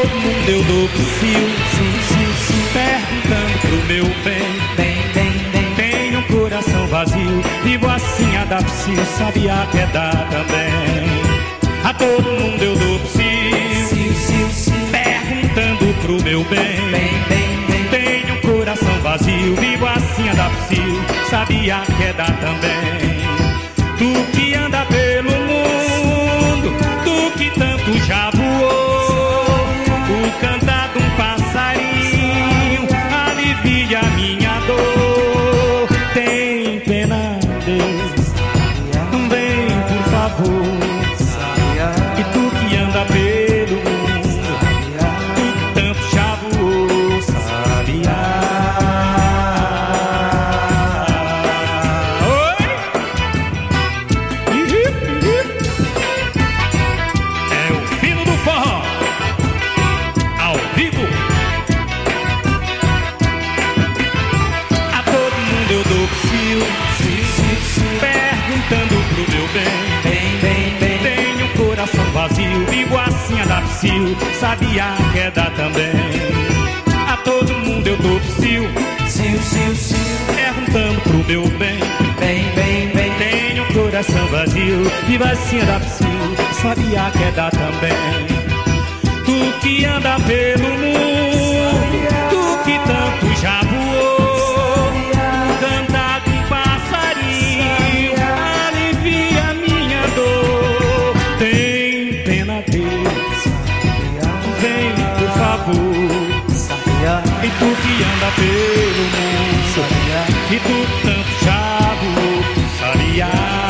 todo mundo eu dou psil, perguntando pro meu bem. Tenho um coração vazio, vivo assim a dar psil, sabia que é dar também. A todo mundo eu dou psil, perguntando pro meu bem. Tenho um coração vazio, vivo assim a dar psil, sabia que é dar também. Tu que anda pelo mundo, tu que tanto já voou, o cantar de um passarinho alivia minha dor. Tem pena, Deus, vem por favor. E tu que anda pelo mundo, tu que tanto já voou, sabia. Perguntando pro meu bem. Tenho um coração vazio, vivo assim a dar psil, sabia que é dar também. A todo mundo eu dou psil, perguntando pro meu bem. Tenho um coração vazio, vivo assim a dar psil, sabia que é dar também. Tu que anda pelo mundo, tu que tanto já voou, e tu que anda pelo mundo, e tu tanto já voou, sabia.